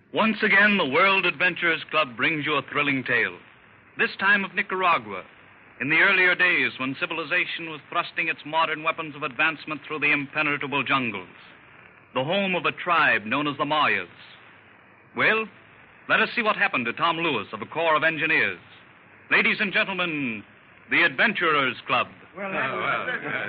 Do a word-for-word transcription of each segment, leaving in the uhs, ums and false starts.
Once again, the World Adventurers Club brings you a thrilling tale. This time of Nicaragua, in the earlier days when civilization was thrusting its modern weapons of advancement through the impenetrable jungles. The home of a tribe known as the Mayas. Well, let us see what happened to Tom Lewis of a Corps of Engineers. Ladies and gentlemen, the Adventurers Club. Well, well.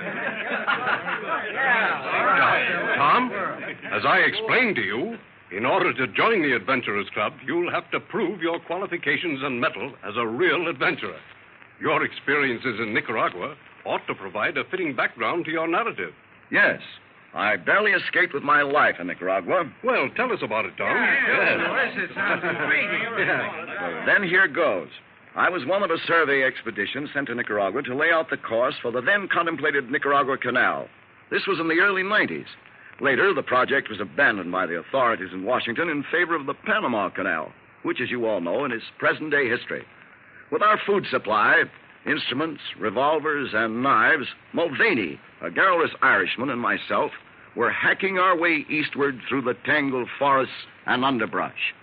Tom, as I explained to you, in order to join the Adventurers Club, you'll have to prove your qualifications and mettle as a real adventurer. Your experiences in Nicaragua ought to provide a fitting background to your narrative. Yes. I barely escaped with my life in Nicaragua. Well, tell us about it, Tom. Yes. It sounds intriguing. Well, then here goes. I was one of a survey expedition sent to Nicaragua to lay out the course for the then contemplated Nicaragua Canal. This was in the early nineties. Later, the project was abandoned by the authorities in Washington in favor of the Panama Canal, which, as you all know, is present-day history. With our food supply, instruments, revolvers, and knives, Mulvaney, a garrulous Irishman, and myself were hacking our way eastward through the tangled forests and underbrush.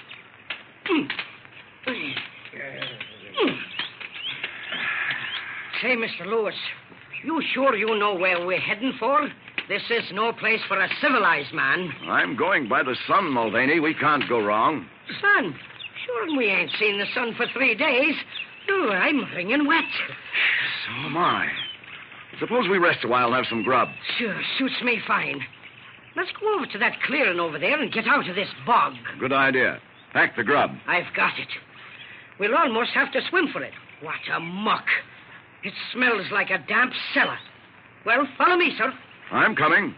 Say, Mister Lewis, you sure you know where we're heading for? This is no place for a civilized man. I'm going by the sun, Mulvaney. We can't go wrong. Sun? Sure, we ain't seen the sun for three days. Oh, I'm wringing wet. So am I. Suppose we rest a while and have some grub. Sure, suits me fine. Let's go over to that clearing over there and get out of this bog. Good idea. Pack the grub. I've got it. We'll almost have to swim for it. What a muck. It smells like a damp cellar. Well, follow me, sir. I'm coming.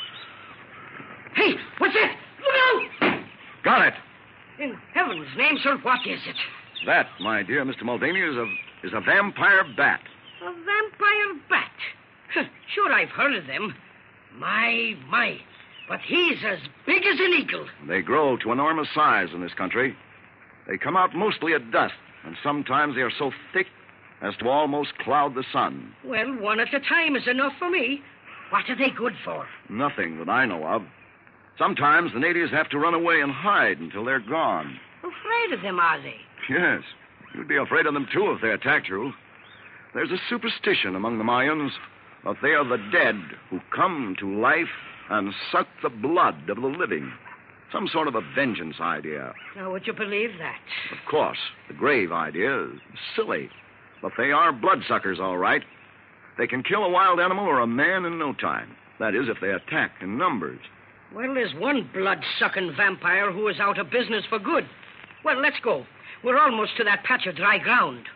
Hey, what's that? Look out! Got it. In heaven's name, sir, what is it? That, my dear Mister Mulvaney, is a, is a vampire bat. A vampire bat? Huh, sure, I've heard of them. My, my. But he's as big as an eagle. They grow to enormous size in this country. They come out mostly at dusk, and sometimes they are so thick as to almost cloud the sun. Well, one at a time is enough for me. What are they good for? Nothing that I know of. Sometimes the natives have to run away and hide until they're gone. Afraid of them, are they? Yes. You'd be afraid of them, too, if they attacked you. There's a superstition among the Mayans that they are the dead who come to life and suck the blood of the living. Some sort of a vengeance idea. Now, would you believe that? Of course. The grave idea is silly. But they are bloodsuckers, all right. They can kill a wild animal or a man in no time. That is, if they attack in numbers. Well, there's one blood-sucking vampire who is out of business for good. Well, let's go. We're almost to that patch of dry ground.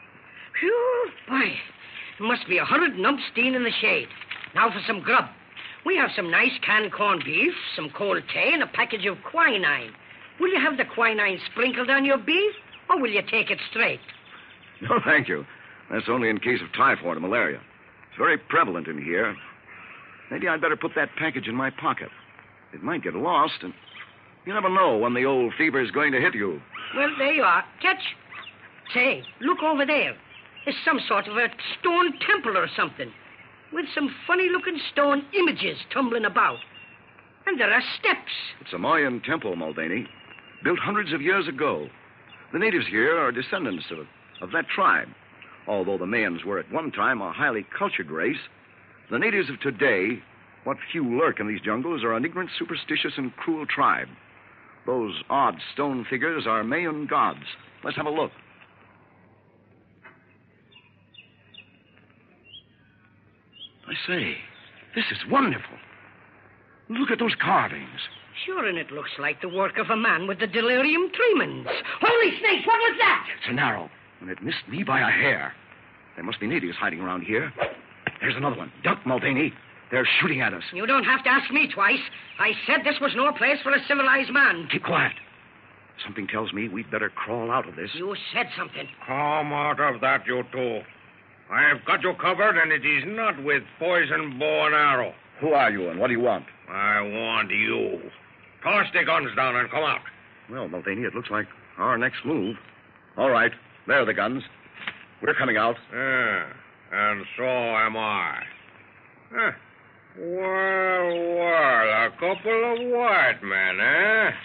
Phew, boy. It must be a hundred and umpteen in the shade. Now for some grub. We have some nice canned corned beef, some cold tea, and a package of quinine. Will you have the quinine sprinkled on your beef, or will you take it straight? No, thank you. That's only in case of typhoid or malaria. It's very prevalent in here. Maybe I'd better put that package in my pocket. It might get lost, and you never know when the old fever is going to hit you. Well, there you are. Catch. Say, look over there. It's some sort of a stone temple or something, with some funny-looking stone images tumbling about. And there are steps. It's a Mayan temple, Mulvaney, built hundreds of years ago. The natives here are descendants of, of that tribe. Although the Mayans were at one time a highly cultured race, the natives of today, what few lurk in these jungles, are an ignorant, superstitious, and cruel tribe. Those odd stone figures are Mayan gods. Let's have a look. I say, this is wonderful. Look at those carvings. Sure, and it looks like the work of a man with the delirium tremens. Holy snakes, what was that? It's an arrow, and it missed me by a hair. There must be natives hiding around here. There's another one. Duck, Mulvaney. They're shooting at us. You don't have to ask me twice. I said this was no place for a civilized man. Keep quiet. Something tells me we'd better crawl out of this. You said something. Come out of that, you two. I've got you covered, and it is not with poison bow and arrow. Who are you, and what do you want? I want you. Toss the guns down and come out. Well, Mulvaney, it looks like our next move. All right. There are the guns. We're coming out. Yeah, and so am I. Huh. Well, well, a couple of white men, eh?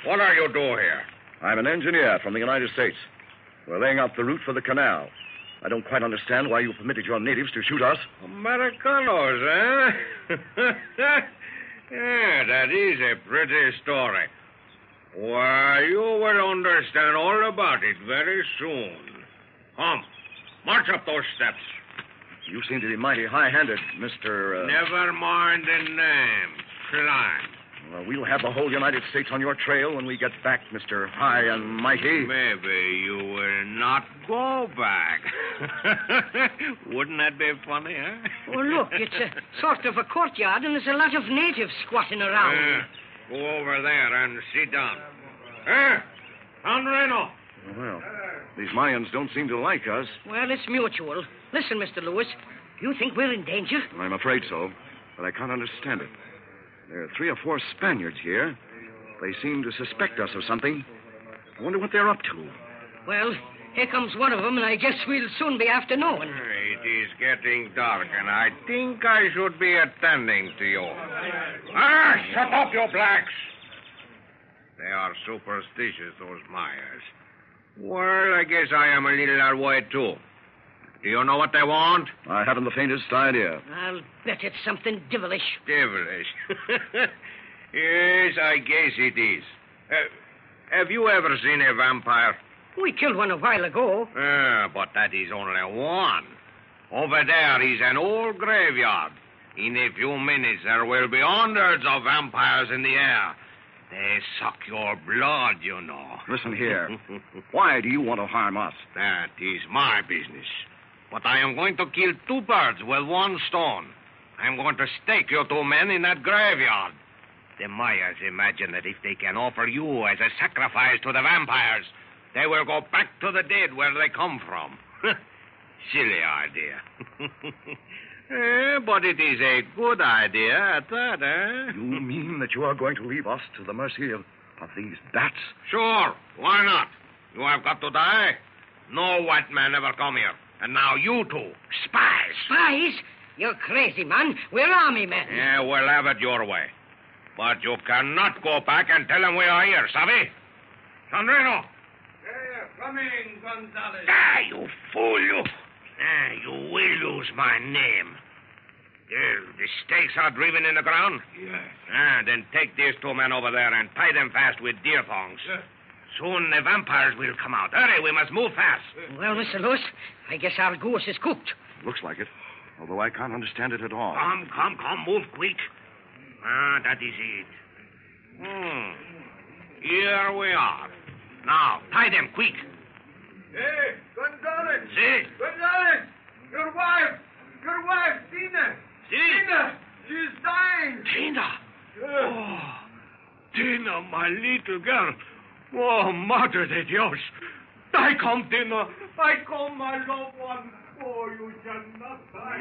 What are you doing here? I'm an engineer from the United States. We're laying out the route for the canal. I don't quite understand why you permitted your natives to shoot us. Americanos, eh? Yeah, that is a pretty story. Why, you will understand all about it very soon. Come, march up those steps. You seem to be mighty high-handed, Mister Uh... Never mind the name. Climb. Well, we'll have the whole United States on your trail when we get back, Mister High and Mighty. Maybe you will not go back. Wouldn't that be funny, huh? Oh, look, it's a sort of a courtyard, and there's a lot of natives squatting around. Uh, go over there and sit down. Eh? San Reno. Well, these Mayans don't seem to like us. Well, it's mutual. Listen, Mister Lewis, you think we're in danger? I'm afraid so, but I can't understand it. There are three or four Spaniards here. They seem to suspect us of something. I wonder what they're up to. Well, here comes one of them, and I guess we'll soon be after knowing. It is getting dark, and I think I should be attending to you. Ah, shut up, you blacks! They are superstitious, those Mayas. Well, I guess I am a little that way, too. Do you know what they want? I haven't the faintest idea. I'll bet it's something devilish. Devilish. Yes, I guess it is. Uh, have you ever seen a vampire? We killed one a while ago. Uh, but that is only one. Over there is an old graveyard. In a few minutes, there will be hundreds of vampires in the air. They suck your blood, you know. Listen here. Why do you want to harm us? That is my business. But I am going to kill two birds with one stone. I am going to stake you two men in that graveyard. The Mayas imagine that if they can offer you as a sacrifice to the vampires, they will go back to the dead where they come from. Silly idea. eh, but it is a good idea at that, eh? You mean that you are going to leave us to the mercy of, of these bats? Sure. Why not? You have got to die. No white man ever come here. And now you two, spies. Spies? You're crazy, man. We're army men. Yeah, we'll have it your way. But you cannot go back and tell them we are here, Sabi? San Reno. Yeah, coming, Gonzalez. Ah, you fool, you. Ah, you will lose my name. There, the stakes are driven in the ground? Yes. Ah, then take these two men over there and tie them fast with deer thongs. Yes. Soon the vampires will come out. Hurry, we must move fast. Well, Mister Lewis, I guess our goose is cooked. Looks like it, although I can't understand it at all. Come, come, come, move quick. Ah, that is it. Hmm. Here we are. Now, tie them quick. Hey, Gonzalez. See? Gonzalez, your wife. Your wife, Tina. See? Tina, she's dying. Tina. Yeah. Oh, Tina, my little girl. Oh, Madre de Dios. I come, Tina. I come, my loved one. Oh, you shall not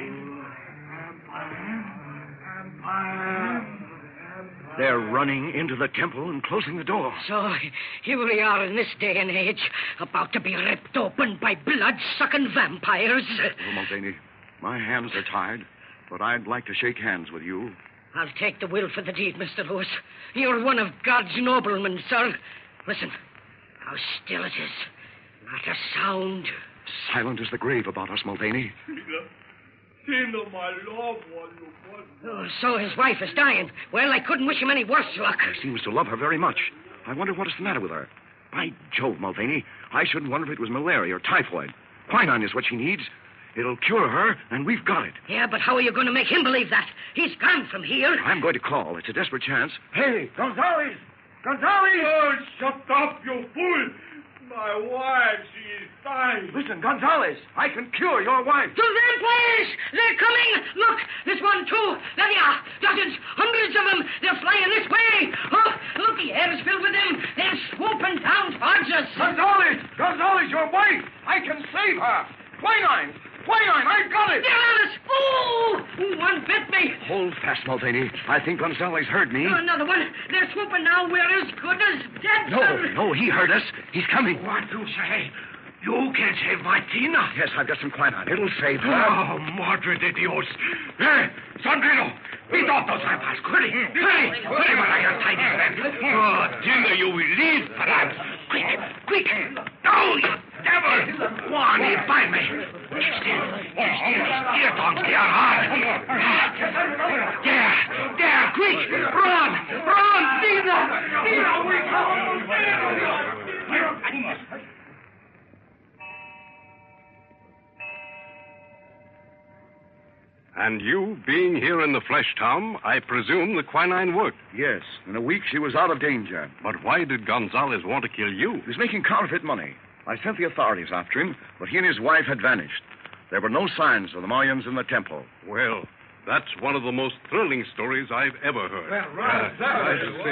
die. They're running into the temple and closing the door. So, here we are in this day and age, about to be ripped open by blood-sucking vampires. Oh, Mulvaney, my hands are tied, but I'd like to shake hands with you. I'll take the will for the deed, Mister Lewis. You're one of God's noblemen, sir. Listen, how still it is. Not a sound. Silent as the grave about us, Mulvaney. Tina, my loved one, you was. Oh, so his wife is dying. Well, I couldn't wish him any worse luck. He seems to love her very much. I wonder what is the matter with her. By Jove, Mulvaney, I shouldn't wonder if it was malaria or typhoid. Quinine is what she needs. It'll cure her, and we've got it. Yeah, but how are you going to make him believe that? He's gone from here. I'm going to call. It's a desperate chance. Hey, Gonzalez! Gonzalez! Oh, shut up, you fool! My wife, she is dying. Listen, Gonzalez, I can cure your wife. To them, please! They're coming! Look, there's one, two. There they are. Dozens, hundreds of them. They're flying this way. Oh, look, the air is filled with them. They're swooping down towards us. Gonzalez! Gonzalez, your wife! I can save her! Quinine! Quinine, I've got it! They're on us! Oh! One bit me. Hold fast, Mulvaney. I think Gonzalez heard me. Oh, another one. They're swooping now. We're as good as dead, No, sir. no, he heard us. He's coming. What you say? You can save my Tina? Yes, I've got some quinine. It'll save her. Oh, Madre de Dios. Hey, San Reno, beat off those vampires, quickly. Hurry, hurry while I untie these men. Oh, dinner you will leave, perhaps. Quick, quick. Oh, you devil. Go on, he'll find me. Keep still, keep still. These ear tongues, they are hard. There, there, quick. Run, run, Caesar. Caesar, we come. And you, being here in the flesh, Tom, I presume the quinine worked. Yes. In a week, she was out of danger. But why did Gonzalez want to kill you? He was making counterfeit money. I sent the authorities after him, but he and his wife had vanished. There were no signs of the Mayans in the temple. Well, that's one of the most thrilling stories I've ever heard. Well, right. Uh, I should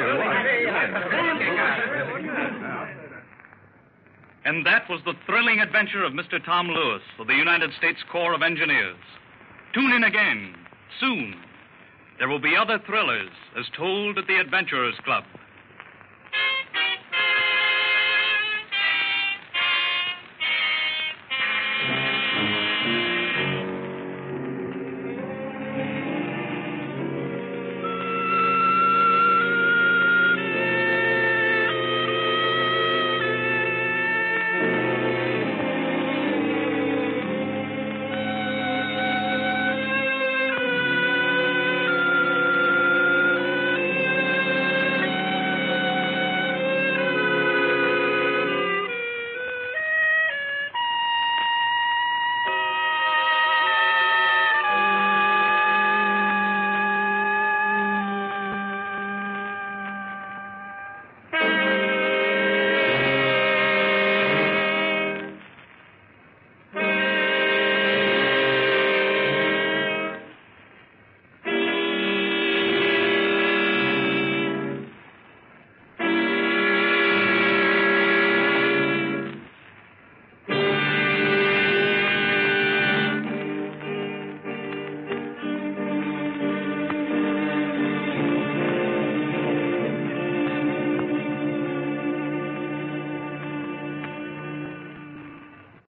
say, And that was the thrilling adventure of Mister Tom Lewis of the United States Corps of Engineers. Tune in again, soon. There will be other thrillers as told at the Adventurers Club.